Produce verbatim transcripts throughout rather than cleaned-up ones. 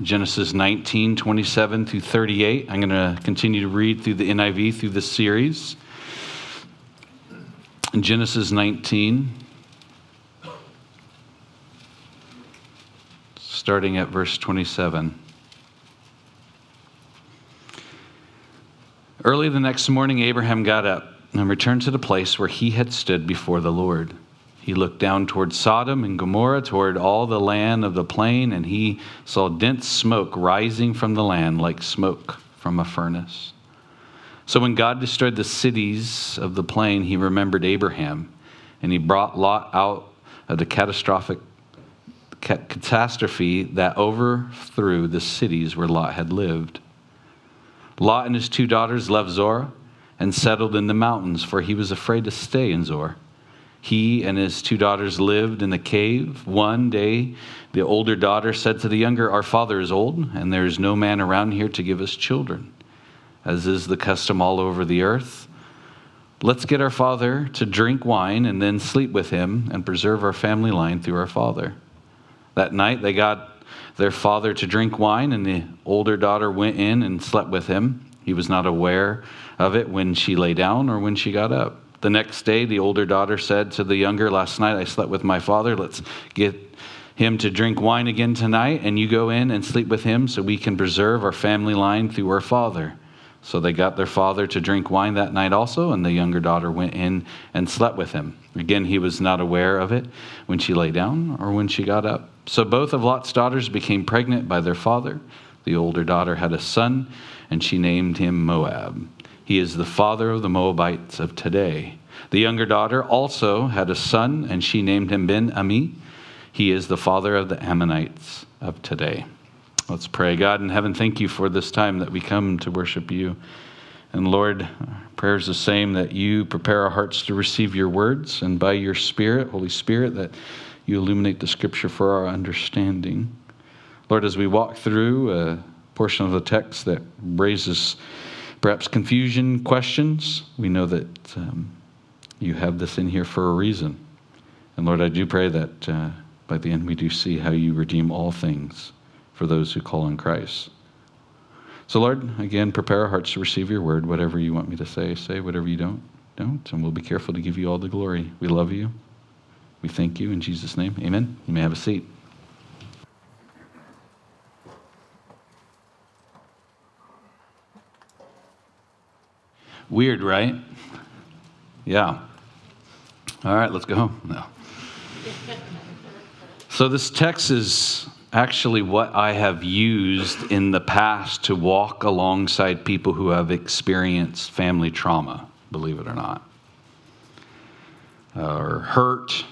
Genesis nineteen, twenty-seven through thirty-eight. I'm going to continue to read through the N I V through this series. In Genesis nineteen, starting at verse twenty-seven. Early the next morning, Abraham got up and returned to the place where he had stood before the Lord. He looked down toward Sodom and Gomorrah, toward all the land of the plain, and he saw dense smoke rising from the land like smoke from a furnace. So when God destroyed the cities of the plain, he remembered Abraham, and he brought Lot out of the catastrophic catastrophe that overthrew the cities where Lot had lived. Lot and his two daughters left Zorah and settled in the mountains, for he was afraid to stay in Zorah. He and his two daughters lived in the cave. One day, the older daughter said to the younger, "Our father is old, and there is no man around here to give us children, as is the custom all over the earth. Let's get our father to drink wine and then sleep with him and preserve our family line through our father." That night, they got their father to drink wine, and the older daughter went in and slept with him. He was not aware of it when she lay down or when she got up. The next day, the older daughter said to the younger, "Last night I slept with my father. Let's get him to drink wine again tonight, and you go in and sleep with him so we can preserve our family line through our father." So they got their father to drink wine that night also, and the younger daughter went in and slept with him. Again, he was not aware of it when she lay down or when she got up. So both of Lot's daughters became pregnant by their father. The older daughter had a son, and she named him Moab. He is the father of the Moabites of today. The younger daughter also had a son, and she named him Ben-Ami. He is the father of the Ammonites of today. Let's pray. God in heaven, thank you for this time that we come to worship you. And Lord, prayer is the same, that you prepare our hearts to receive your words, and by your Spirit, Holy Spirit, that you illuminate the Scripture for our understanding. Lord, as we walk through a portion of the text that raises perhaps confusion, questions, we know that um, you have this in here for a reason. And Lord, I do pray that uh, by the end we do see how you redeem all things for those who call on Christ. So Lord, again, prepare our hearts to receive your word. Whatever you want me to say, say. Whatever you don't, don't. And we'll be careful to give you all the glory. We love you. We thank you in Jesus' name. Amen. You may have a seat. Weird, right? Yeah. All right, let's go home. No. So this text is actually what I have used in the past to walk alongside people who have experienced family trauma, believe it or not. Uh, or hurt,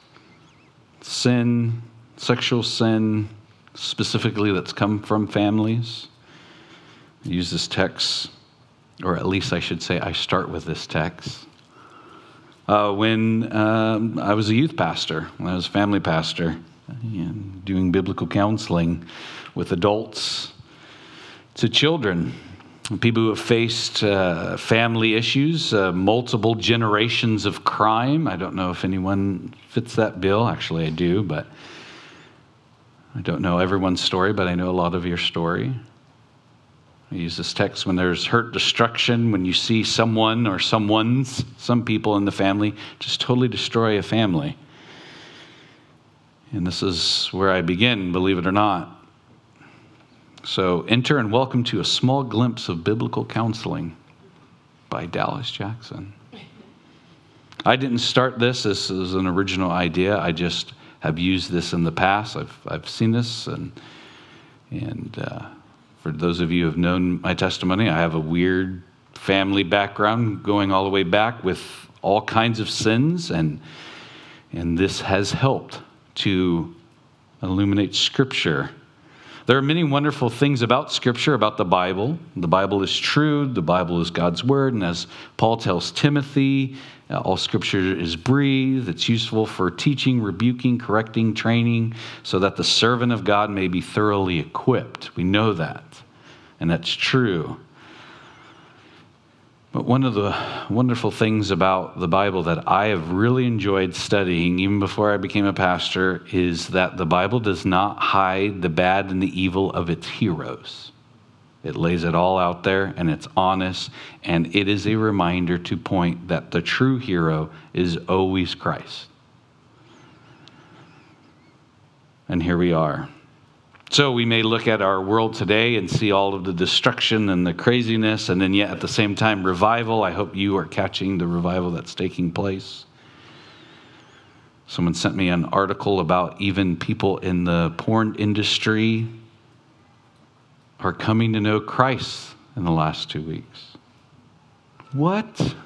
sin, sexual sin, specifically that's come from families. I use this text, or at least I should say I start with this text. Uh, when um, I was a youth pastor, when I was a family pastor, and doing biblical counseling with adults to children, people who have faced uh, family issues, uh, multiple generations of crime. I don't know if anyone fits that bill. Actually, I do, but I don't know everyone's story, but I know a lot of your story. I use this text when there's hurt, destruction, when you see someone or someone's, some people in the family just totally destroy a family. And this is where I begin, believe it or not. So enter and welcome to a small glimpse of biblical counseling by Dallas Jackson. I didn't start this. This is an original idea. I just have used this in the past. I've I've seen this, and and uh, for those of you who have known my testimony, I have a weird family background going all the way back with all kinds of sins, and and this has helped to illuminate Scripture. There are many wonderful things about Scripture, about the Bible. The Bible is true. The Bible is God's Word. And as Paul tells Timothy, uh, all Scripture is breathed. It's useful for teaching, rebuking, correcting, training, so that the servant of God may be thoroughly equipped. We know that. And that's true. But one of the wonderful things about the Bible that I have really enjoyed studying, even before I became a pastor, is that the Bible does not hide the bad and the evil of its heroes. It lays it all out there, and it's honest, and it is a reminder to point that the true hero is always Christ. And here we are. So we may look at our world today and see all of the destruction and the craziness, and then yet at the same time, revival. I hope you are catching the revival that's taking place. Someone sent me an article about even people in the porn industry are coming to know Christ in the last two weeks. What?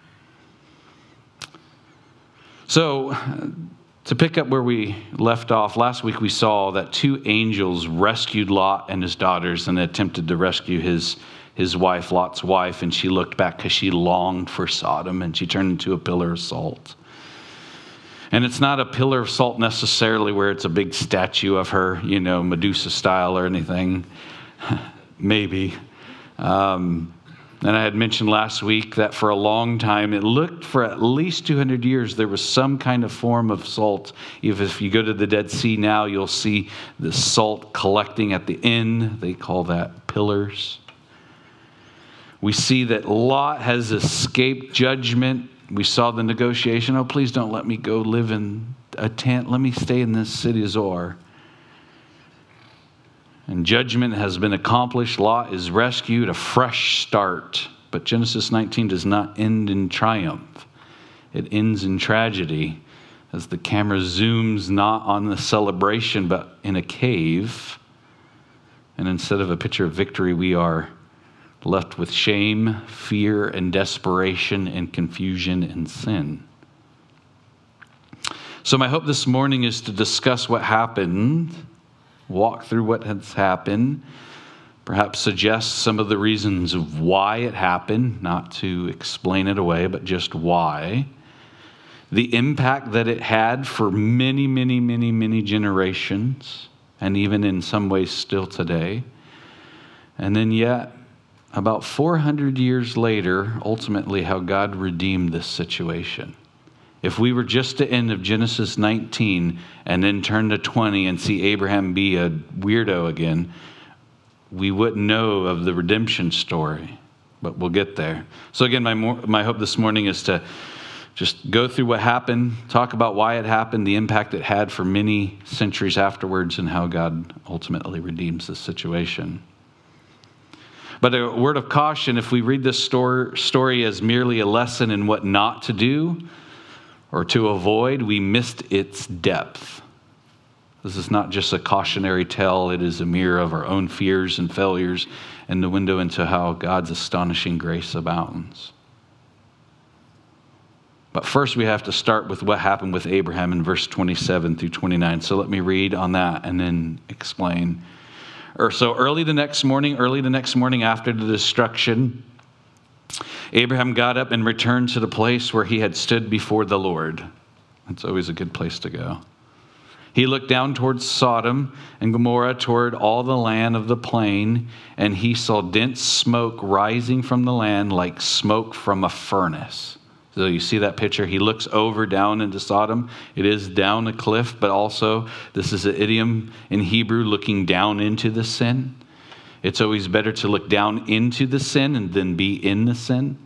So, to pick up where we left off, last week we saw that two angels rescued Lot and his daughters and attempted to rescue his, his wife, Lot's wife, and she looked back because she longed for Sodom, and she turned into a pillar of salt. And it's not a pillar of salt necessarily where it's a big statue of her, you know, Medusa style or anything. Maybe. Um, and I had mentioned last week that for a long time, it looked for at least two hundred years, there was some kind of form of salt. If, if you go to the Dead Sea now, you'll see the salt collecting at the end. They call that pillars. We see that Lot has escaped judgment. We saw the negotiation. Oh, please don't let me go live in a tent. Let me stay in this city of Zoar. And judgment has been accomplished. Lot is rescued, a fresh start. But Genesis nineteen does not end in triumph. It ends in tragedy as the camera zooms not on the celebration, but in a cave. And instead of a picture of victory, we are left with shame, fear, and desperation, and confusion and sin. So my hope this morning is to discuss what happened, walk through what has happened, perhaps suggest some of the reasons of why it happened, not to explain it away, but just why. The impact that it had for many, many, many, many generations, and even in some ways still today. And then yet, about four hundred years later, ultimately how God redeemed this situation. If we were just to end of Genesis nineteen and then turn to twenty and see Abraham be a weirdo again, we wouldn't know of the redemption story, but we'll get there. So again, my my hope this morning is to just go through what happened, talk about why it happened, the impact it had for many centuries afterwards, and how God ultimately redeems this situation. But a word of caution, if we read this story as merely a lesson in what not to do or to avoid, we missed its depth. This is not just a cautionary tale. It is a mirror of our own fears and failures and the window into how God's astonishing grace abounds. But first we have to start with what happened with Abraham in verse twenty-seven through twenty-nine. So let me read on that and then explain. Or so early the next morning, early the next morning after the destruction, Abraham got up and returned to the place where he had stood before the Lord. That's always a good place to go. He looked down towards Sodom and Gomorrah, toward all the land of the plain, and he saw dense smoke rising from the land like smoke from a furnace. So you see that picture? He looks over down into Sodom. It is down a cliff, but also this is an idiom in Hebrew, looking down into the sin. It's always better to look down into the sin and then be in the sin.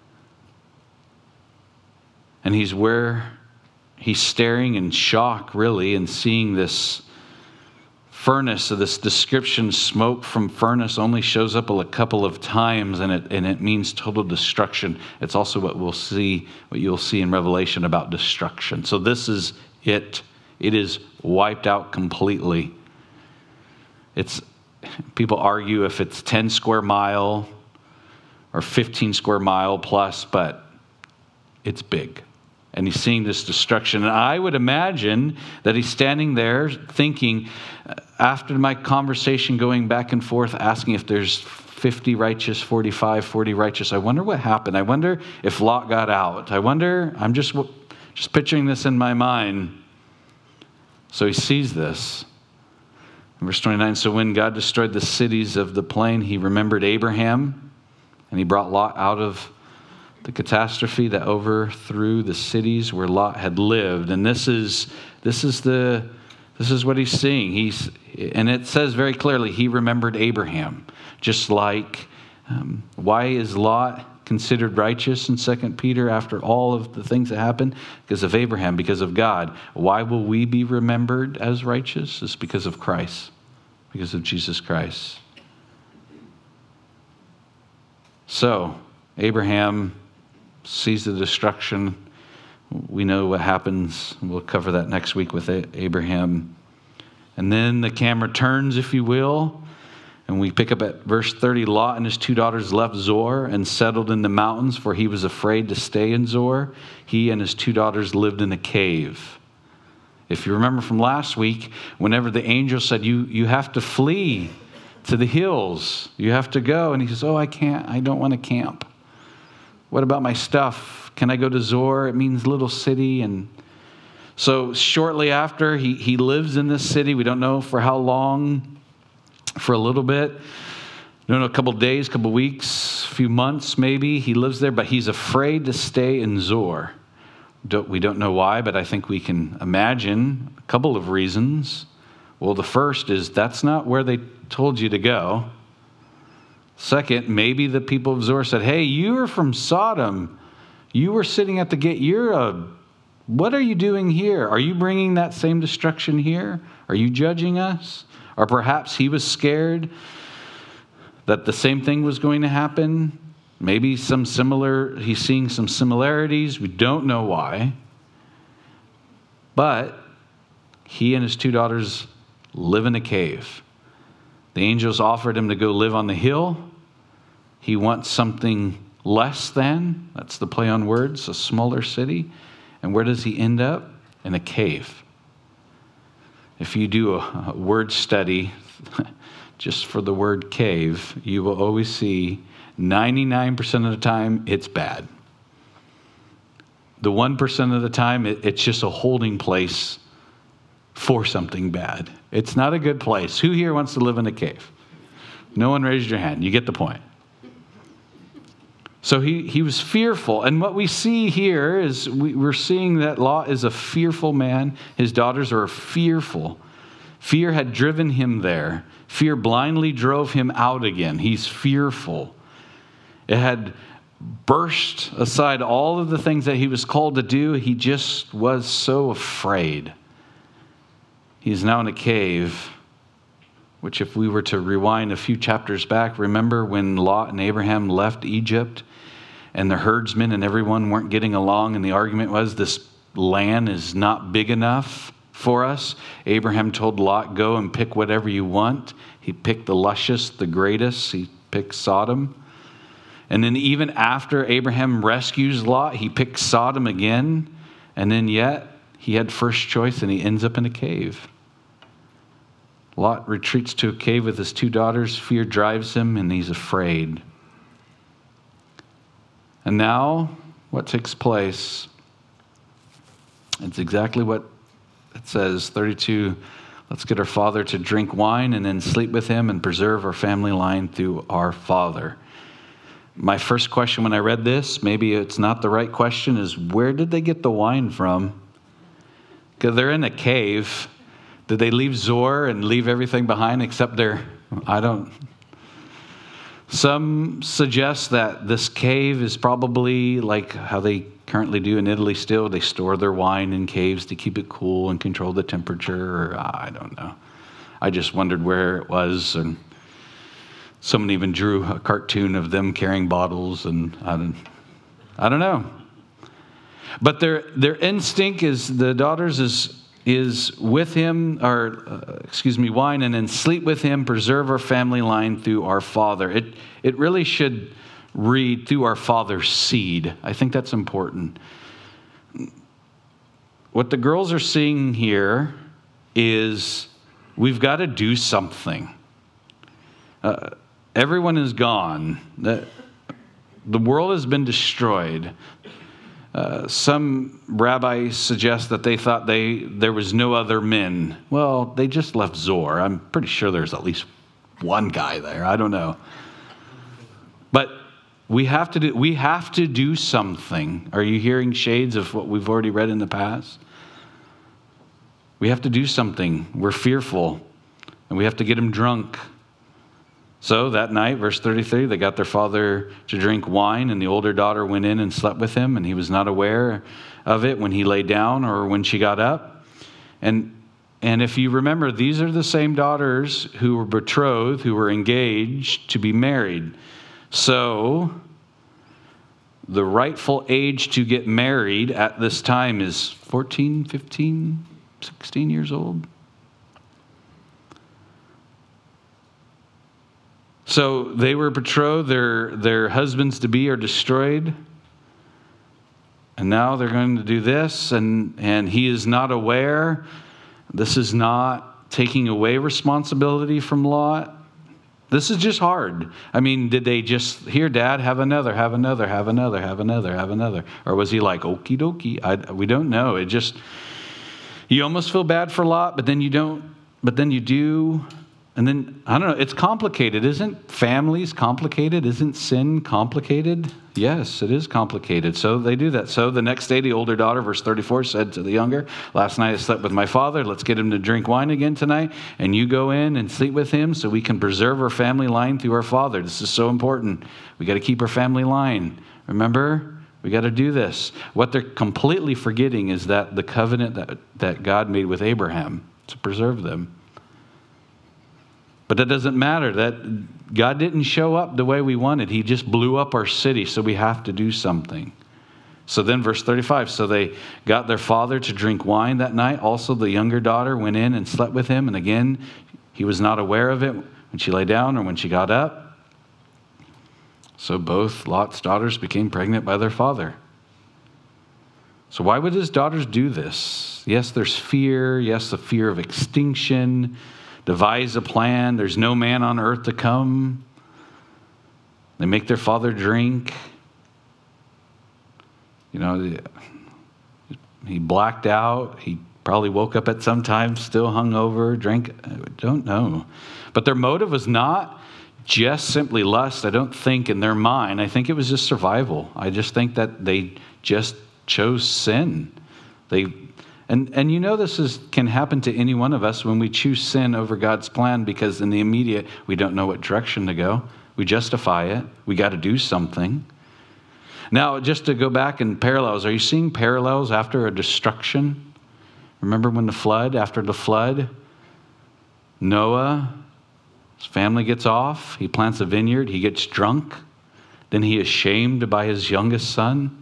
And he's where he's staring in shock, really, and seeing this furnace. So this description, smoke from furnace, only shows up a couple of times, and it and it means total destruction. It's also what we'll see, what you'll see in Revelation about destruction. So this is it. It is wiped out completely. It's people argue if it's ten square mile or fifteen square mile plus, but it's big. And he's seeing this destruction. And I would imagine that he's standing there thinking, after my conversation going back and forth, asking if there's fifty righteous, forty-five, forty righteous, I wonder what happened. I wonder if Lot got out. I wonder, I'm just, just picturing this in my mind. So he sees this. In verse twenty-nine, so when God destroyed the cities of the plain, he remembered Abraham, and he brought Lot out of the catastrophe that overthrew the cities where Lot had lived. And this is this is the this is what he's seeing. He's and it says very clearly he remembered Abraham. Just like um, why is Lot considered righteous in Second Peter after all of the things that happened? Because of Abraham, because of God. Why will we be remembered as righteous? It's because of Christ, because of Jesus Christ. So, Abraham sees the destruction. We know what happens. We'll cover that next week with Abraham. And then the camera turns, if you will, and we pick up at verse thirty. Lot and his two daughters left Zoar and settled in the mountains, for he was afraid to stay in Zoar. He and his two daughters lived in a cave. If you remember from last week, whenever the angel said, you, you have to flee to the hills, you have to go. And he says, oh, I can't, I don't want to camp. What about my stuff? Can I go to Zoar? It means little city. And so shortly after, he, he lives in this city. We don't know for how long. For a little bit, I don't know, a couple days, a couple weeks, a few months maybe. He lives there, but he's afraid to stay in Zoar. Don't, we don't know why, but I think we can imagine a couple of reasons. Well, the first is that's not where they told you to go. Second, maybe the people of Zoar said, hey, you are from Sodom. You were sitting at the gate. You're a, what are you doing here? Are you bringing that same destruction here? Are you judging us? Or perhaps he was scared that the same thing was going to happen. Maybe some similar, he's seeing some similarities. We don't know why. But he and his two daughters live in a cave. The angels offered him to go live on the hill. He wants something less than, that's the play on words, a smaller city. And where does he end up? In a cave. If you do a word study just for the word cave, you will always see ninety-nine percent of the time it's bad. The one percent of the time it, it's just a holding place for something bad. It's not a good place. Who here wants to live in a cave? No one raised your hand. You get the point. So he, he was fearful. And what we see here is we, we're seeing that Lot is a fearful man. His daughters are fearful. Fear had driven him there. Fear blindly drove him out again. He's fearful. It had burst aside all of the things that he was called to do. He just was so afraid. He's now in a cave, which if we were to rewind a few chapters back, remember when Lot and Abraham left Egypt and the herdsmen and everyone weren't getting along, and the argument was this land is not big enough for us. Abraham told Lot, go and pick whatever you want. He picked the luscious, the greatest. He picked Sodom. And then even after Abraham rescues Lot, he picks Sodom again. And then yet he had first choice and he ends up in a cave. Lot retreats to a cave with his two daughters. Fear drives him and he's afraid. And now what takes place? It's exactly what it says, thirty-two. Let's get our father to drink wine and then sleep with him and preserve our family line through our father. My first question when I read this, maybe it's not the right question, is where did they get the wine from? Because they're in a cave. Did they leave Zoar and leave everything behind except their, I don't. Some suggest that this cave is probably like how they currently do in Italy still. They store their wine in caves to keep it cool and control the temperature, or I don't know. I just wondered where it was, and someone even drew a cartoon of them carrying bottles, and I don't, I don't know. But their their instinct is the daughters is is with him, or uh, excuse me, wine, and then sleep with him, preserve our family line through our father. It it really should read through our father's seed. I think that's important. What the girls are seeing here is we've got to do something. Uh, everyone is gone. The, the world has been destroyed. Uh, some rabbis suggest that they thought they there was no other men. Well, they just left Zoar. I'm pretty sure there's at least one guy there. I don't know. But we have to do, we have to do something. Are you hearing shades of what we've already read in the past? We have to do something. We're fearful, and we have to get him drunk. So that night, verse thirty-three, they got their father to drink wine, and the older daughter went in and slept with him, and he was not aware of it when he lay down or when she got up. And and if you remember, these are the same daughters who were betrothed, who were engaged to be married. So the rightful age to get married at this time is fourteen, fifteen, sixteen years old. So they were betrothed, their, their husbands-to-be are destroyed. And now they're going to do this, and, and he is not aware. This is not taking away responsibility from Lot. This is just hard. I mean, did they just, here, Dad, have another, have another, have another, have another, have another? Or was he like, okie dokie? I, we don't know. It just, you almost feel bad for Lot, but then you don't, but then you do. And then, I don't know, it's complicated. Isn't families complicated? Isn't sin complicated? Yes, it is complicated. So they do that. So the next day, the older daughter, verse thirty-four, said to the younger, last night I slept with my father. Let's get him to drink wine again tonight. And you go in and sleep with him so we can preserve our family line through our father. This is so important. We got to keep our family line. Remember? We got to do this. What they're completely forgetting is that the covenant that, that God made with Abraham to preserve them. But that doesn't matter. That God didn't show up the way we wanted. He just blew up our city, so we have to do something. So then verse thirty-five, so they got their father to drink wine that night. Also the younger daughter went in and slept with him. And again, he was not aware of it when she lay down or when she got up. So both Lot's daughters became pregnant by their father. So why would his daughters do this? Yes, there's fear. Yes, the fear of extinction. Devise a plan. There's no man on earth to come. They make their father drink. You know, he blacked out. He probably woke up at some time, still hungover, drank. I don't know. But their motive was not just simply lust. I don't think in their mind. I think it was just survival. I just think that they just chose sin. They And and you know this is can happen to any one of us when we choose sin over God's plan, because in the immediate, we don't know what direction to go. We justify it. We got to do something. Now, just to go back in parallels, are you seeing parallels after a destruction? Remember when the flood, after the flood, Noah, his family gets off. He plants a vineyard. He gets drunk. Then he is shamed by his youngest son.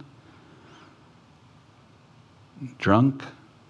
Drunk.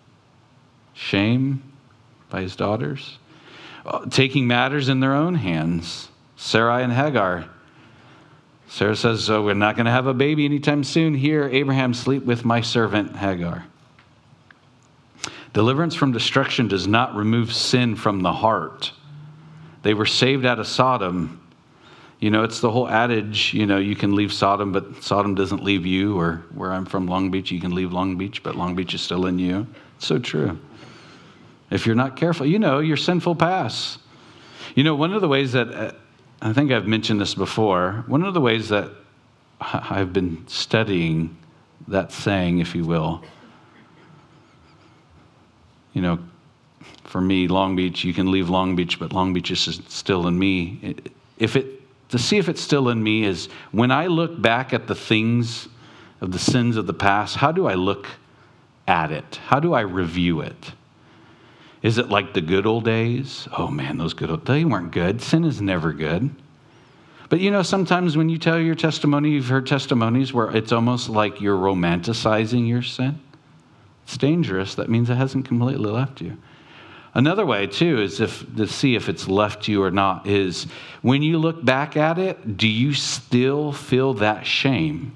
Shame by his daughters, uh, taking matters in their own hands. Sarai and Hagar. Sarah says, oh, we're not going to have a baby anytime soon. Here, Abraham, sleep with my servant Hagar. Deliverance from destruction does not remove sin from the heart. They were saved out of Sodom. You know, it's the whole adage, you know, you can leave Sodom, but Sodom doesn't leave you. Or where I'm from, Long Beach, you can leave Long Beach, but Long Beach is still in you. It's so true. If you're not careful, you know, your sinful past. You know, one of the ways that, uh, I think I've mentioned this before, one of the ways that I've been studying that saying, if you will, you know, for me, Long Beach, you can leave Long Beach, but Long Beach is still in me. If it, to see if it's still in me is when I look back at the things of the sins of the past, how do I look at it? How do I review it? Is it like the good old days? Oh man, those good old days, they weren't good. Sin is never good. But you know, sometimes when you tell your testimony, you've heard testimonies where it's almost like you're romanticizing your sin. It's dangerous. That means it hasn't completely left you. Another way too is if to see if it's left you or not is when you look back at it, do you still feel that shame?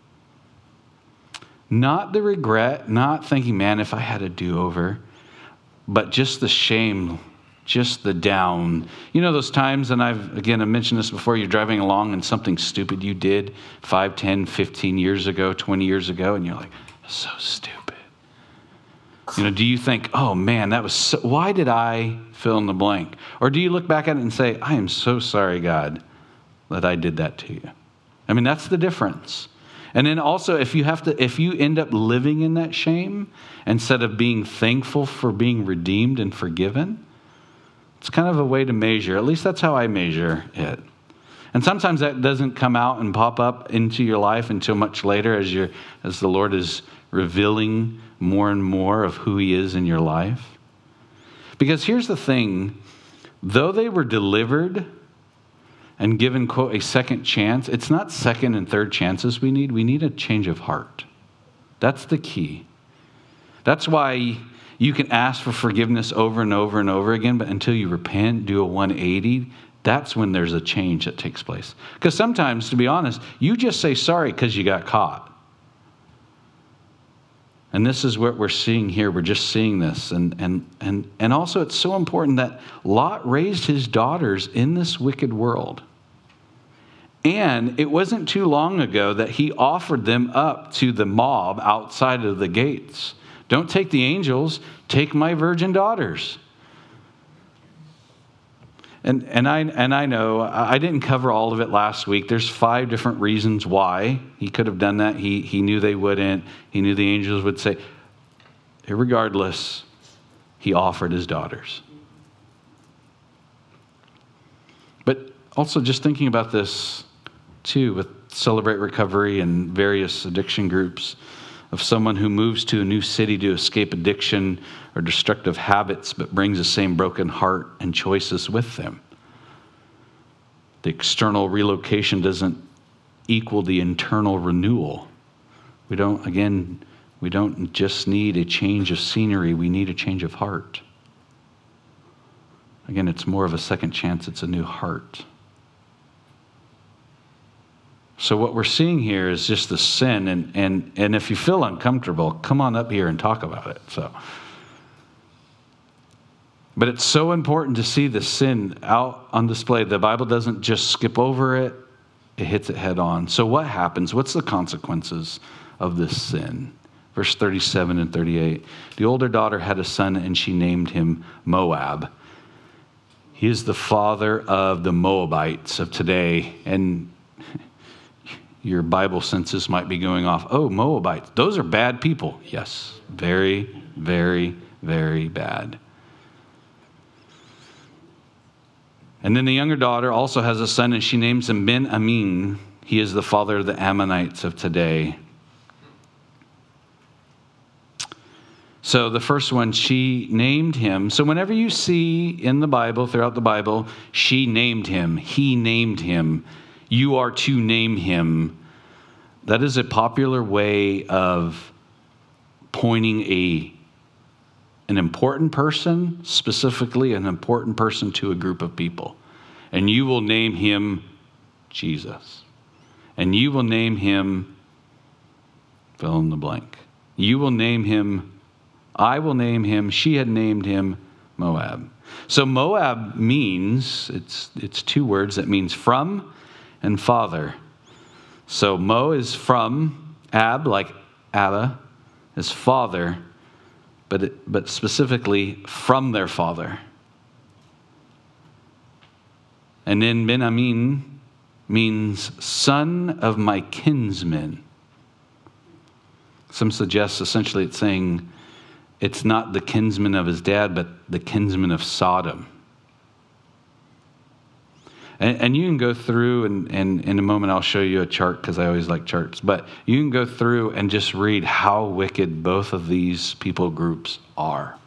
Not the regret, not thinking, man, if I had a do-over, but just the shame, just the down. You know those times, and I've, again, I mentioned this before, you're driving along and something stupid you did five, ten, fifteen years ago, twenty years ago, and you're like, so stupid. You know, do you think, oh man, that was so, why did I fill in the blank? Or do you look back at it and say, I am so sorry, God, that I did that to you? I mean, that's the difference. And then also, if you have to, if you end up living in that shame instead of being thankful for being redeemed and forgiven, it's kind of a way to measure. At least that's how I measure it. And sometimes that doesn't come out and pop up into your life until much later, as you're, as the Lord is revealing more and more of who He is in your life. Because here's the thing, though they were delivered and given, quote, a second chance, it's not second and third chances we need. We need a change of heart. That's the key. That's why you can ask for forgiveness over and over and over again, but until you repent, do a one eighty, that's when there's a change that takes place. Because sometimes, to be honest, you just say sorry because you got caught. And this is what we're seeing here. We're just seeing this. And, and, and, and also it's so important that Lot raised his daughters in this wicked world. And it wasn't too long ago that he offered them up to the mob outside of the gates. Don't take the angels, take my virgin daughters. And and I and I know I didn't cover all of it last week. There's five different reasons why he could have done that. He he knew they wouldn't. He knew the angels would say. Regardless, he offered his daughters. But also just thinking about this too with Celebrate Recovery and various addiction groups, of someone who moves to a new city to escape addiction or destructive habits, but brings the same broken heart and choices with them. The external relocation doesn't equal the internal renewal. We don't, again, we don't just need a change of scenery, we need a change of heart. Again, it's more of a second chance, it's a new heart. So what we're seeing here is just the sin, and, and, and if you feel uncomfortable, come on up here and talk about it. So, but it's so important to see the sin out on display. The Bible doesn't just skip over it, it hits it head on. So what happens? What's the consequences of this sin? Verse thirty-seven and thirty-eight. The older daughter had a son, and she named him Moab. He is the father of the Moabites of today, and your Bible senses might be going off. Oh, Moabites, those are bad people. Yes, very, very, very bad. And then the younger daughter also has a son, and she names him Ben-Amin. He is the father of the Ammonites of today. So the first one, she named him. So whenever you see in the Bible, throughout the Bible, she named him, he named him, you are to name him. That is a popular way of pointing a an important person, specifically an important person, to a group of people. And you will name him Jesus. And you will name him, fill in the blank. You will name him, I will name him, she had named him Moab. So Moab means, it's it's two words that means from and father. So Mo is from, Ab, like Abba, is father, but it, but specifically from their father. And then Ben-Amin means son of my kinsmen. Some suggest essentially it's saying it's not the kinsman of his dad, but the kinsman of Sodom. And, and you can go through, and, and in a moment I'll show you a chart because I always like charts. But you can go through and just read how wicked both of these people groups are.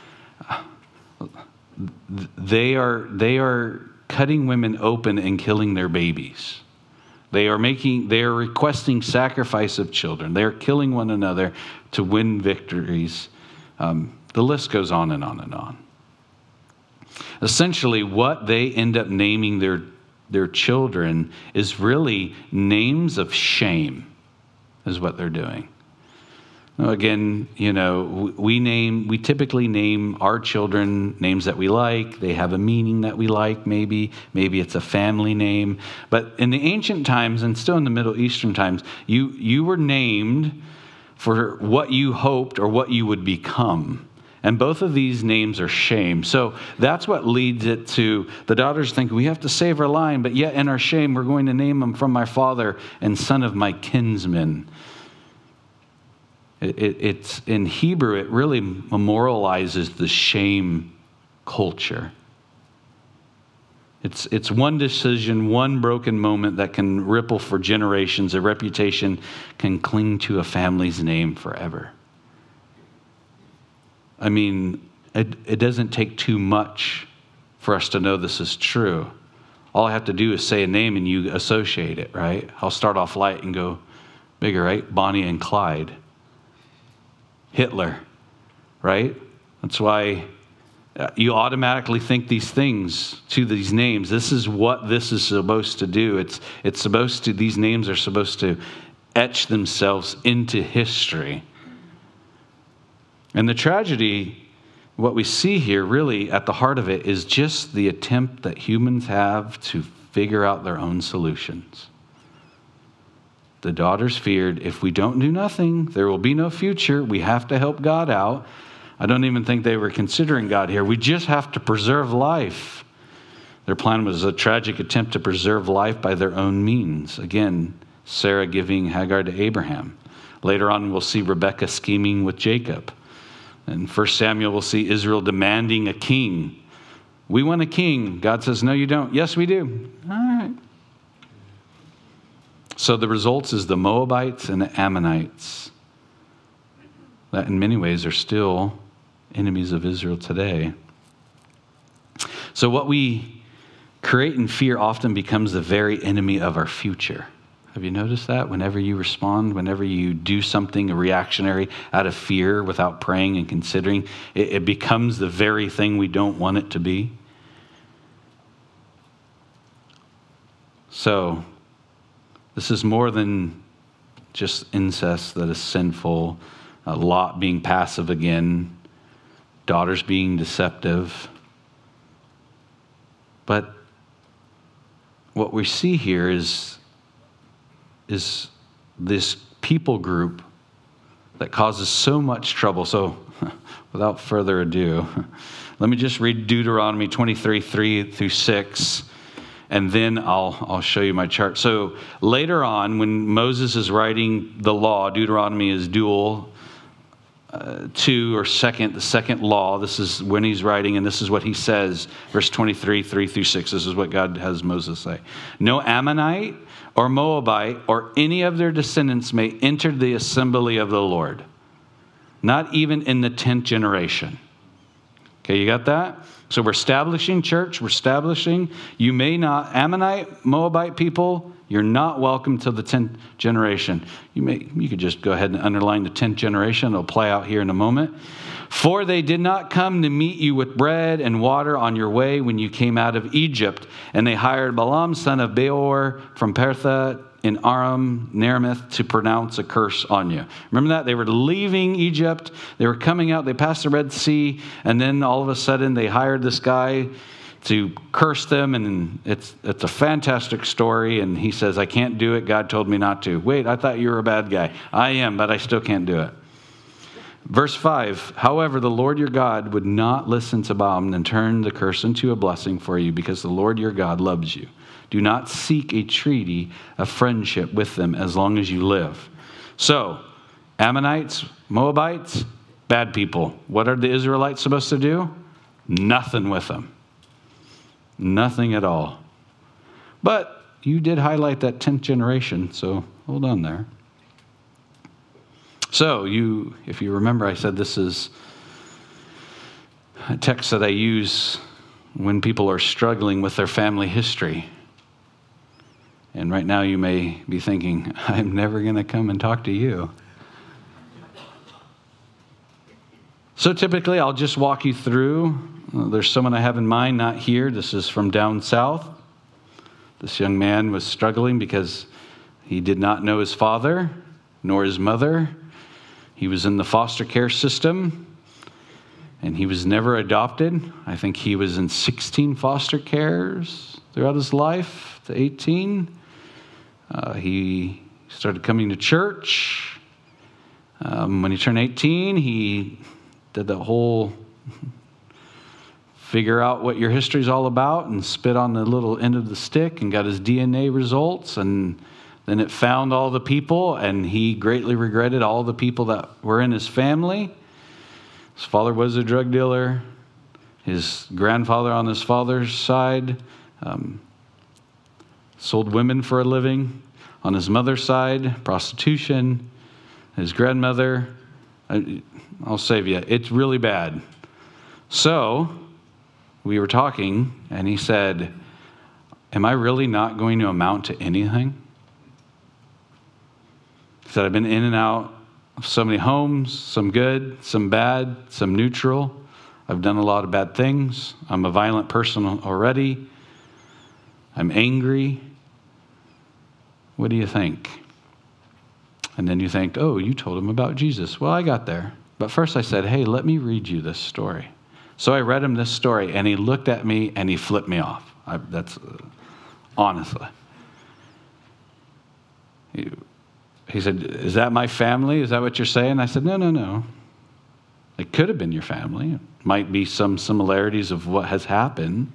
They are they are cutting women open and killing their babies. They are making they are requesting sacrifice of children. They are killing one another to win victories. Um, the list goes on and on and on. Essentially, what they end up naming their, their children is really names of shame, is what they're doing. Now, again, you know, we name, we typically name our children names that we like. They have a meaning that we like, maybe. Maybe it's a family name. But in the ancient times, and still in the Middle Eastern times, you, you were named for what you hoped or what you would become. And both of these names are shame. So that's what leads it to the daughters think we have to save our line, but yet in our shame, we're going to name him from my father and son of my kinsman. It, it, it's in Hebrew, it really memorializes the shame culture. It's, it's one decision, one broken moment that can ripple for generations. A reputation can cling to a family's name forever. I mean, it, it doesn't take too much for us to know this is true. All I have to do is say a name and you associate it, right? I'll start off light and go bigger, right? Bonnie and Clyde. Hitler, right? That's why you automatically think these things to these names. This is what this is supposed to do. It's, it's supposed to, these names are supposed to etch themselves into history. And the tragedy, what we see here really at the heart of it is just the attempt that humans have to figure out their own solutions. The daughters feared, if we don't do nothing, there will be no future. We have to help God out. I don't even think they were considering God here. We just have to preserve life. Their plan was a tragic attempt to preserve life by their own means. Again, Sarah giving Hagar to Abraham. Later on, we'll see Rebekah scheming with Jacob. In First Samuel, we'll see Israel demanding a king. We want a king. God says, no, you don't. Yes, we do. All right. So the results is the Moabites and the Ammonites that in many ways are still enemies of Israel today. So what we create in fear often becomes the very enemy of our future. Have you noticed that? Whenever you respond, whenever you do something reactionary out of fear without praying and considering, it, it becomes the very thing we don't want it to be. So, this is more than just incest that is sinful, uh, Lot being passive again, daughters being deceptive. But what we see here is is this people group that causes so much trouble. So without further ado, let me just read Deuteronomy twenty-three, three through six, and then I'll, I'll show you my chart. So later on, when Moses is writing the law, Deuteronomy is dual, uh, two or second, the second law. This is when he's writing, and this is what he says, verse twenty-three, three through six. This is what God has Moses say. No Ammonite or Moabite, or any of their descendants may enter the assembly of the Lord, not even in the tenth generation. Okay, you got that? So we're establishing church, we're establishing, you may not, Ammonite, Moabite people, you're not welcome to the tenth generation. You may, you could just go ahead and underline the tenth generation, it'll play out here in a moment. For they did not come to meet you with bread and water on your way when you came out of Egypt, and they hired Balaam, son of Beor, from Pertha in Aram, Naramoth, to pronounce a curse on you. Remember that? They were leaving Egypt, they were coming out, they passed the Red Sea, and then all of a sudden they hired this guy to curse them, and it's it's a fantastic story, and he says, I can't do it, God told me not to. Wait, I thought you were a bad guy. I am, but I still can't do it. Verse five, however, the Lord your God would not listen to Balaam and turn the curse into a blessing for you, because the Lord your God loves you. Do not seek a treaty of friendship with them as long as you live. So, Ammonites, Moabites, bad people. What are the Israelites supposed to do? Nothing with them. Nothing at all. But you did highlight that tenth generation, so hold on there. So, you, if you remember, I said this is a text that I use when people are struggling with their family history. And right now you may be thinking, I'm never going to come and talk to you. So typically I'll just walk you through. There's someone I have in mind, not here. This is from down south. This young man was struggling because he did not know his father nor his mother. He was in the foster care system, and he was never adopted. I think he was in sixteen foster cares throughout his life to eighteen. Uh, he started coming to church. Um, when he turned eighteen, he did the whole figure out what your history's all about and spit on the little end of the stick and got his D N A results, and then it found all the people, and he greatly regretted all the people that were in his family. His father was a drug dealer. His grandfather on his father's side um, sold women for a living. On his mother's side, prostitution. His grandmother, I, I'll save you, it's really bad. So we were talking, and he said, am I really not going to amount to anything? He said, I've been in and out of so many homes, some good, some bad, some neutral. I've done a lot of bad things. I'm a violent person already. I'm angry. What do you think? And then you think, oh, you told him about Jesus. Well, I got there. But first I said, hey, let me read you this story. So I read him this story, and he looked at me, and he flipped me off. I, that's, uh, honestly. He, he said, is that my family? Is that what you're saying? I said, no, no, no. It could have been your family. It might be some similarities of what has happened.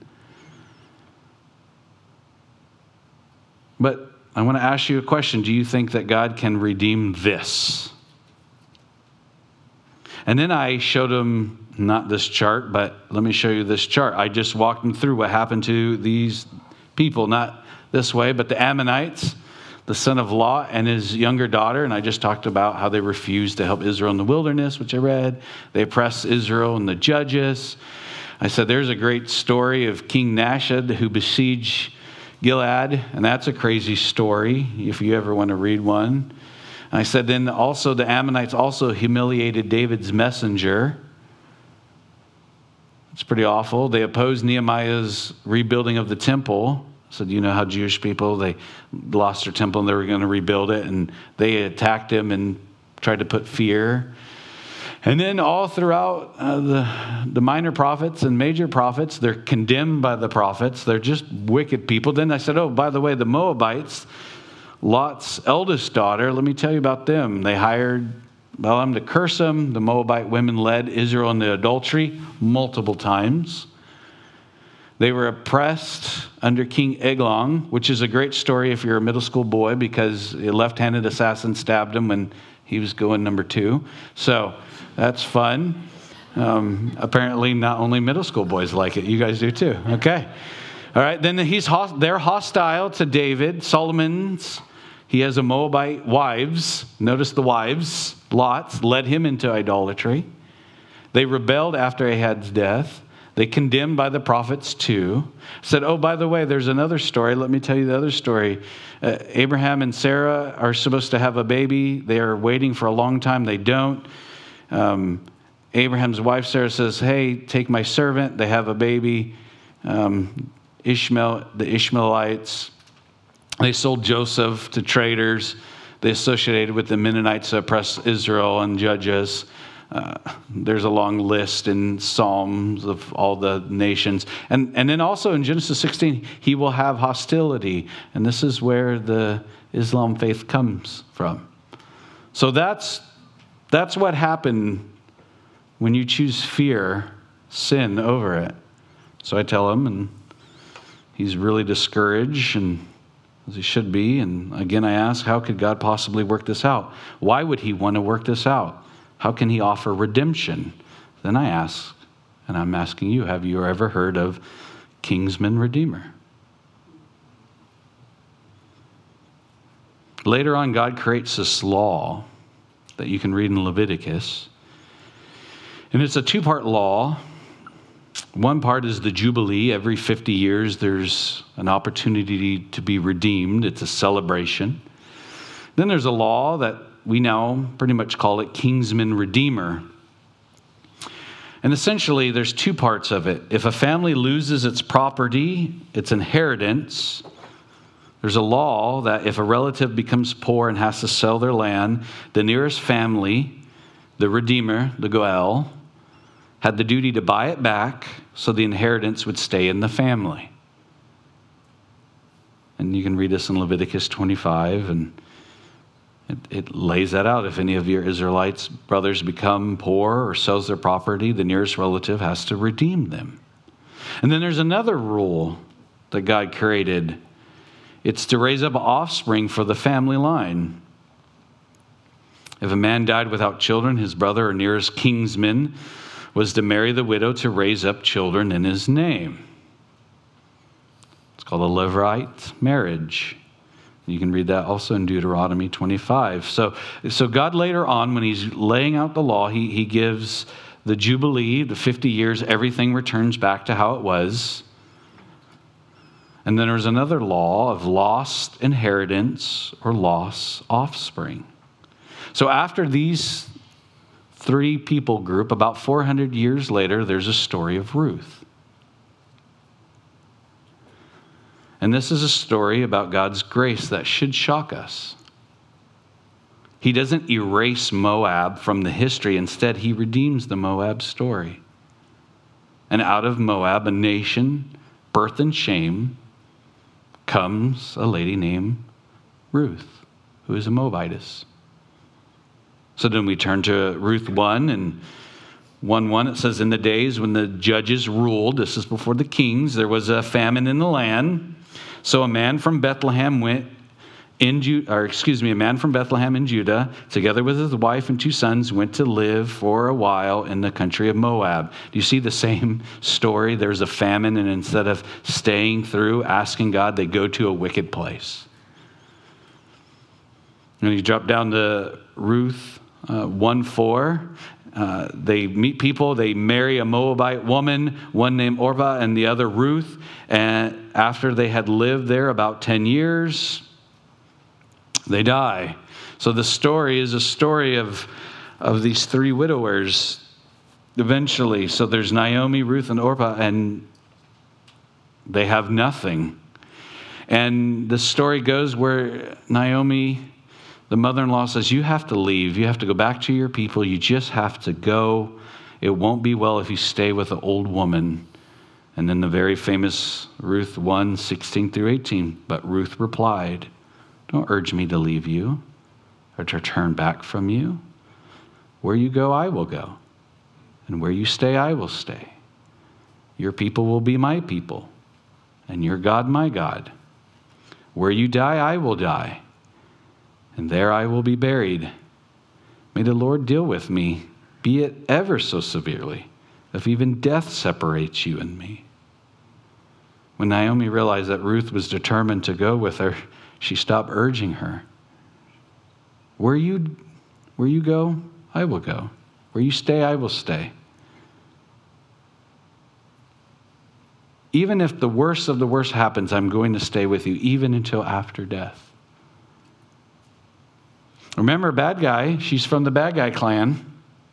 But I want to ask you a question. Do you think that God can redeem this? And then I showed him, not this chart, but let me show you this chart. I just walked him through what happened to these people, not this way, but the Ammonites, the son of Lot and his younger daughter. And I just talked about how they refused to help Israel in the wilderness, which I read. They oppressed Israel in the Judges. I said, there's a great story of King Nashad who besieged Gilead, and that's a crazy story if you ever want to read one. And I said, then also the Ammonites also humiliated David's messenger. It's pretty awful. They opposed Nehemiah's rebuilding of the temple. So you know how Jewish people, they lost their temple and they were going to rebuild it, and they attacked him and tried to put fear. And then all throughout uh, the, the minor prophets and major prophets, they're condemned by the prophets. They're just wicked people. Then I said, oh, by the way, the Moabites, Lot's eldest daughter, let me tell you about them. They hired Balaam to curse them. The Moabite women led Israel into adultery multiple times. They were oppressed under King Eglon, which is a great story if you're a middle school boy, because a left-handed assassin stabbed him when he was going number two. So that's fun. Um, apparently, not only middle school boys like it. You guys do too. Okay. All right. Then he's they're hostile to David. Solomon's, he has a Moabite wives. Notice the wives. Lot's led him into idolatry. They rebelled after Ahab's death. They condemned by the prophets too. Said, oh, by the way, there's another story. Let me tell you the other story. Uh, Abraham and Sarah are supposed to have a baby. They are waiting for a long time. They don't. Um, Abraham's wife, Sarah, says, hey, take my servant. They have a baby. Um, Ishmael, the Ishmaelites, they sold Joseph to traders. They associated with the Mennonites to oppress Israel and Judges. Uh, there's a long list in Psalms of all the nations. And, and then also in Genesis sixteen, he will have hostility. And this is where the Islam faith comes from. So that's, that's what happened when you choose fear, sin over it. So I tell him, and he's really discouraged, and as he should be. And again, I ask, how could God possibly work this out? Why would he want to work this out? How can he offer redemption? Then I ask, and I'm asking you, have you ever heard of Kinsman Redeemer? Later on, God creates this law that you can read in Leviticus. And it's a two-part law. One part is the Jubilee. Every fifty years, there's an opportunity to be redeemed. It's a celebration. Then there's a law that we now pretty much call it Kinsman Redeemer. And essentially, there's two parts of it. If a family loses its property, its inheritance, there's a law that if a relative becomes poor and has to sell their land, the nearest family, the Redeemer, the Goel, had the duty to buy it back so the inheritance would stay in the family. And you can read this in Leviticus twenty-five and It, it lays that out. If any of your Israelites brothers become poor or sells their property, the nearest relative has to redeem them. And then there's another rule that God created. It's to raise up offspring for the family line. If a man died without children, his brother or nearest kinsman was to marry the widow to raise up children in his name. It's called a Levirate marriage. You can read that also in Deuteronomy twenty-five. So, so God later on, when he's laying out the law, he, he gives the Jubilee, the fifty years, everything returns back to how it was. And then there's another law of lost inheritance or lost offspring. So after these three people group, about four hundred years later, there's a story of Ruth. And this is a story about God's grace that should shock us. He doesn't erase Moab from the history. Instead, he redeems the Moab story. And out of Moab, a nation, birth and shame, comes a lady named Ruth, who is a Moabitess. So then we turn to Ruth one, and one one, it says, in the days when the judges ruled, this is before the kings, there was a famine in the land. So a man from Bethlehem went in Ju- or excuse me, a man from Bethlehem in Judah, together with his wife and two sons, went to live for a while in the country of Moab. Do you see the same story? There's a famine, and instead of staying through, asking God, they go to a wicked place. And you drop down to Ruth uh, one four. Uh, they meet people, they marry a Moabite woman, one named Orpah and the other Ruth. And after they had lived there about ten years, they die. So the story is a story of, of these three widowers eventually. So there's Naomi, Ruth, and Orpah, and they have nothing. And the story goes where Naomi, the mother-in-law, says, you have to leave. You have to go back to your people. You just have to go. It won't be well if you stay with an old woman. And then the very famous Ruth one, sixteen through eighteen. But Ruth replied, don't urge me to leave you or to turn back from you. Where you go, I will go. And where you stay, I will stay. Your people will be my people, and your God, my God. Where you die, I will die, and there I will be buried. May the Lord deal with me, be it ever so severely, if even death separates you and me. When Naomi realized that Ruth was determined to go with her, she stopped urging her. Where you, where you go, I will go. Where you stay, I will stay. Even if the worst of the worst happens, I'm going to stay with you, even until after death. Remember, bad guy, she's from the bad guy clan.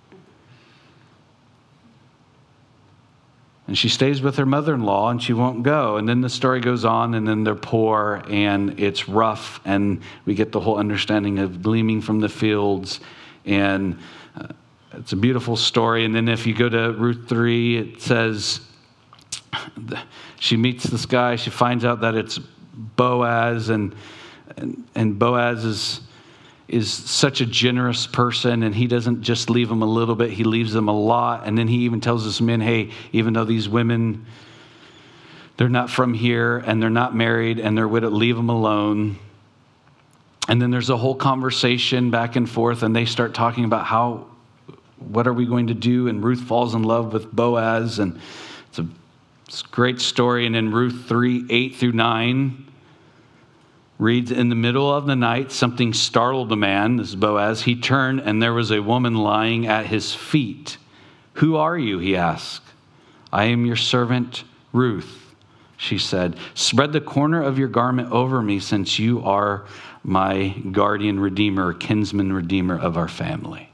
And she stays with her mother-in-law, and she won't go. And then the story goes on, and then they're poor, and it's rough, and we get the whole understanding of gleaming from the fields. And uh, it's a beautiful story. And then if you go to Ruth three, it says she meets this guy. She finds out that it's Boaz, and and, and Boaz is... is such a generous person, and he doesn't just leave them a little bit, he leaves them a lot. And then he even tells his men, hey, even though these women, they're not from here, and they're not married, and they're widowed, leave them alone. And then there's a whole conversation back and forth, and they start talking about how, what are we going to do? And Ruth falls in love with Boaz, and it's a, it's a great story. And in Ruth three, eight through nine, reads, in the middle of the night, something startled the man, this is Boaz. He turned, and there was a woman lying at his feet. Who are you? He asked. I am your servant, Ruth, she said. Spread the corner of your garment over me, since you are my guardian redeemer, kinsman redeemer of our family.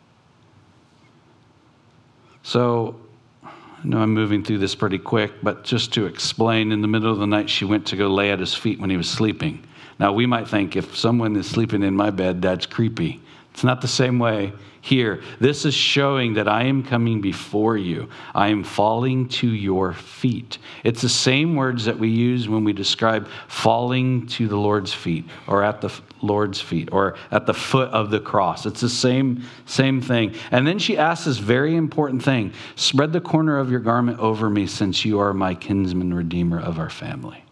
So, I know I'm moving through this pretty quick, but just to explain, in the middle of the night, she went to go lay at his feet when he was sleeping. Now, we might think if someone is sleeping in my bed, that's creepy. It's not the same way here. This is showing that I am coming before you. I am falling to your feet. It's the same words that we use when we describe falling to the Lord's feet, or at the Lord's feet, or at the foot of the cross. It's the same, same thing. And then she asks this very important thing: spread the corner of your garment over me, since you are my kinsman redeemer of our family.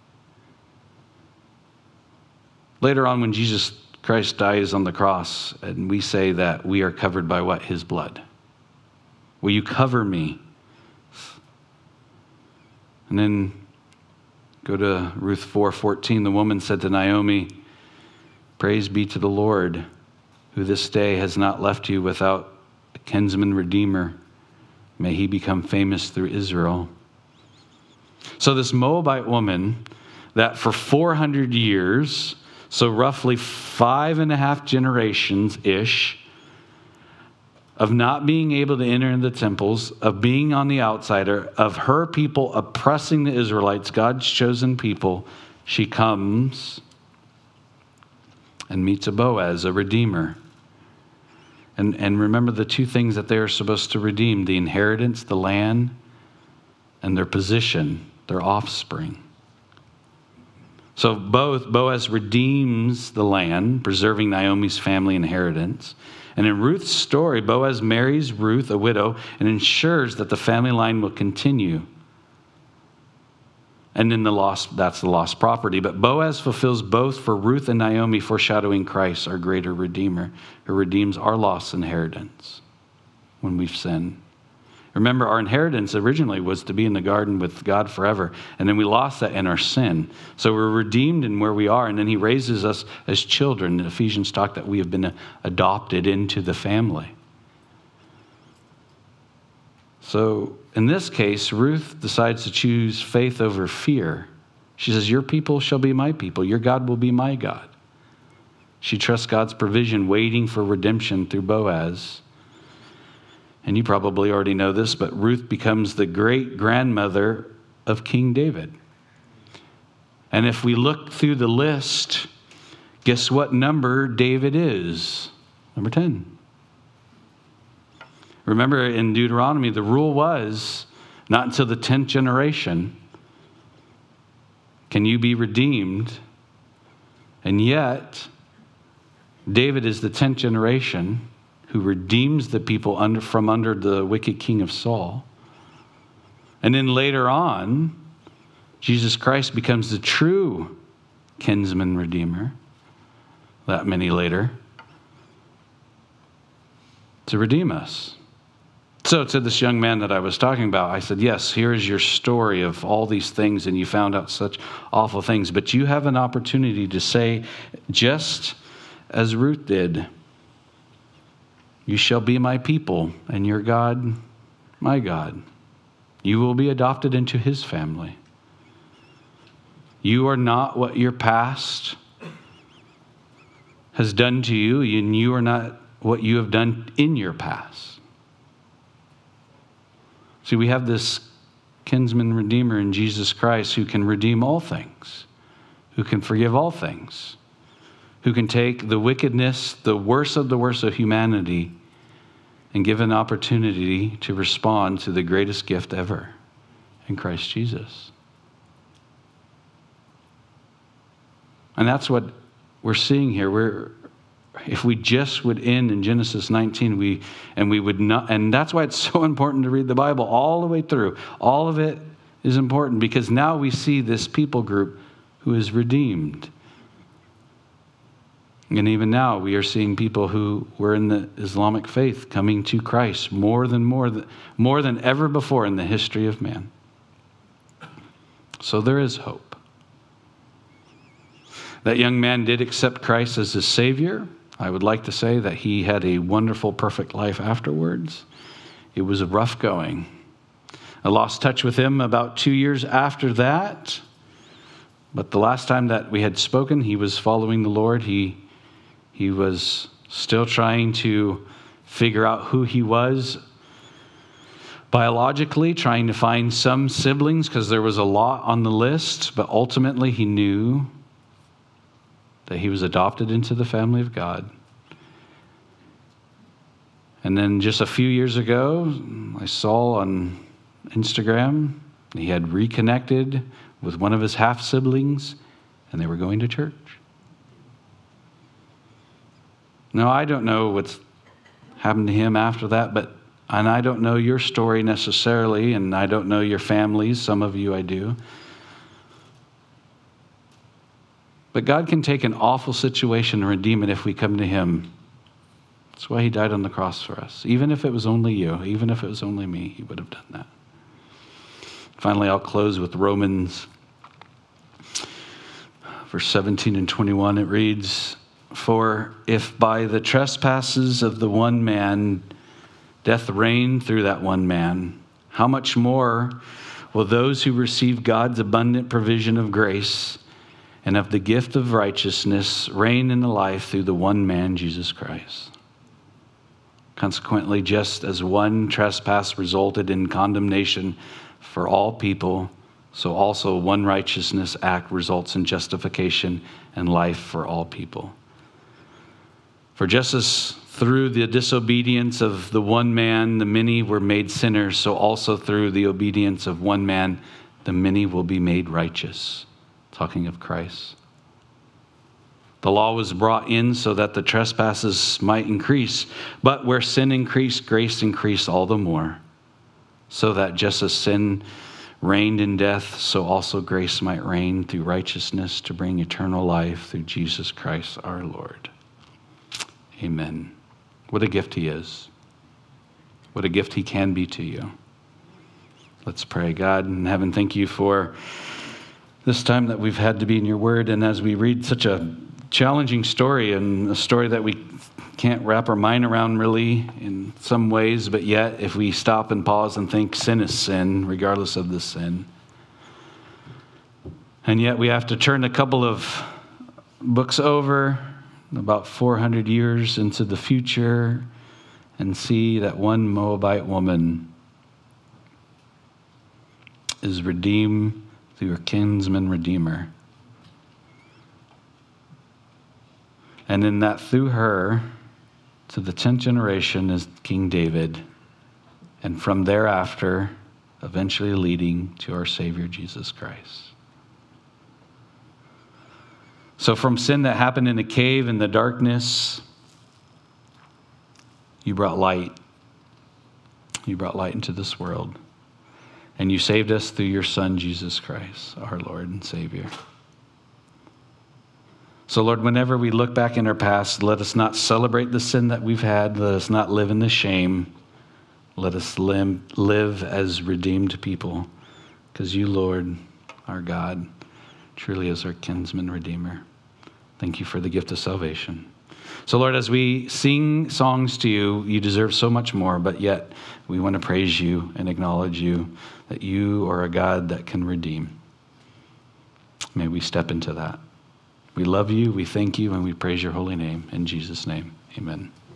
Later on, when Jesus Christ dies on the cross, and we say that we are covered by what? His blood. Will you cover me? And then go to Ruth four fourteen. The woman said to Naomi, praise be to the Lord, who this day has not left you without a kinsman redeemer. May he become famous through Israel. So this Moabite woman that for four hundred years, so roughly five and a half generations-ish, of not being able to enter into the temples, of being on the outsider, of her people oppressing the Israelites, God's chosen people, she comes and meets a Boaz, a redeemer. And, and remember the two things that they are supposed to redeem: the inheritance, the land, and their position, their offspring. So both, Boaz redeems the land, preserving Naomi's family inheritance. And in Ruth's story, Boaz marries Ruth, a widow, and ensures that the family line will continue. And then the lost, that's the lost property. But Boaz fulfills both for Ruth and Naomi, foreshadowing Christ, our greater Redeemer, who redeems our lost inheritance when we've sinned. Remember, our inheritance originally was to be in the garden with God forever. And then we lost that in our sin. So we're redeemed in where we are. And then he raises us as children. In Ephesians talk that we have been adopted into the family. So in this case, Ruth decides to choose faith over fear. She says, your people shall be my people. Your God will be my God. She trusts God's provision, waiting for redemption through Boaz. And you probably already know this, but Ruth becomes the great-grandmother of King David. And if we look through the list, guess what number David is? Number ten. Remember in Deuteronomy, the rule was not until the tenth generation can you be redeemed. And yet, David is the tenth generation who redeems the people under, from under the wicked king of Saul. And then later on, Jesus Christ becomes the true kinsman redeemer, that many later, to redeem us. So to this young man that I was talking about, I said, yes, here's your story of all these things, and you found out such awful things. But you have an opportunity to say, just as Ruth did, you shall be my people, and your God, my God. You will be adopted into his family. You are not what your past has done to you, and you are not what you have done in your past. See, we have this kinsman redeemer in Jesus Christ who can redeem all things, who can forgive all things, who can take the wickedness, the worst of the worst of humanity, and give an opportunity to respond to the greatest gift ever in Christ Jesus. And that's what we're seeing here. We're, if we just would end in Genesis nineteen, we and we would not, and that's why it's so important to read the Bible all the way through. All of it is important because now we see this people group who is redeemed. And even now we are seeing people who were in the Islamic faith coming to Christ more than more than, more than ever before in the history of man. So there is hope. That young man did accept Christ as his Savior. I would like to say that he had a wonderful, perfect life afterwards. It was rough going. I lost touch with him about two years after that. But the last time that we had spoken, he was following the Lord. He, he was still trying to figure out who he was biologically, trying to find some siblings because there was a lot on the list. But ultimately, he knew that he was adopted into the family of God. And then just a few years ago, I saw on Instagram, he had reconnected with one of his half-siblings, and they were going to church. Now, I don't know what's happened to him after that, but and I don't know your story necessarily, and I don't know your families. Some of you I do. But God can take an awful situation and redeem it if we come to him. That's why he died on the cross for us. Even if it was only you, even if it was only me, he would have done that. Finally, I'll close with Romans verse seventeen and twenty-one. It reads, "For if by the trespasses of the one man death reigned through that one man, how much more will those who receive God's abundant provision of grace and of the gift of righteousness reign in the life through the one man, Jesus Christ? Consequently, just as one trespass resulted in condemnation for all people, so also one righteousness act results in justification and life for all people. For just as through the disobedience of the one man, the many were made sinners, so also through the obedience of one man, the many will be made righteous." Talking of Christ. The law was brought in so that the trespasses might increase, but where sin increased, grace increased all the more, so that just as sin reigned in death, so also grace might reign through righteousness to bring eternal life through Jesus Christ our Lord. Amen. What a gift he is. What a gift he can be to you. Let's pray. God in heaven, thank you for this time that we've had to be in your word. And as we read such a challenging story, and a story that we can't wrap our mind around really in some ways, but yet if we stop and pause and think sin is sin, regardless of the sin. And yet we have to turn a couple of books over, about four hundred years into the future, and see that one Moabite woman is redeemed through her kinsman redeemer. And in that through her, to the tenth generation is King David, and from thereafter, eventually leading to our Savior Jesus Christ. So from sin that happened in a cave in the darkness, you brought light. You brought light into this world. And you saved us through your Son, Jesus Christ, our Lord and Savior. So, Lord, whenever we look back in our past, let us not celebrate the sin that we've had. Let us not live in the shame. Let us live as redeemed people, because you, Lord, our God, truly is our kinsman redeemer. Thank you for the gift of salvation. So, Lord, as we sing songs to you, you deserve so much more, but yet we want to praise you and acknowledge you, that you are a God that can redeem. May we step into that. We love you, we thank you, and we praise your holy name. In Jesus' name, amen.